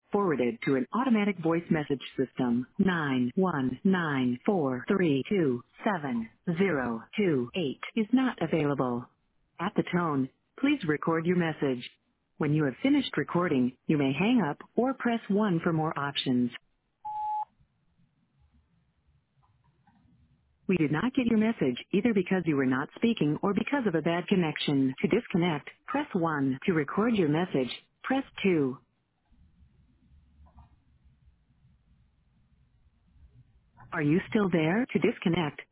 forwarded to an automatic voice message system. 91943270028 is not available. At the tone, please record your message. When you have finished recording, you may hang up or press 1 for more options. We did not get your message either because you were not speaking or because of a bad connection. To disconnect, press 1. To record your message, press 2. Are you still there? To disconnect,